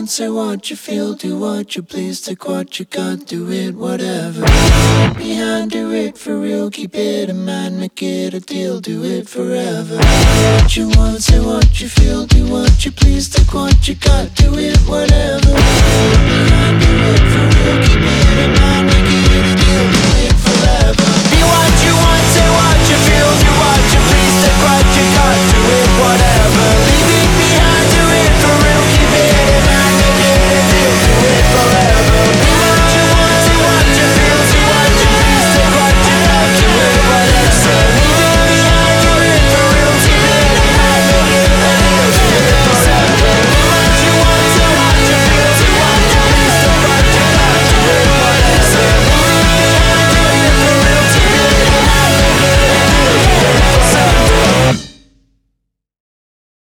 want, say what you feel, do what you please, take what you got, do it, whatever. Behind, do it for real, keep it in mind, make it a deal, do it forever. What you want, say what you feel, do what you please, take what you got, do it, whatever. Behind, do it for real, keep it in mind, make it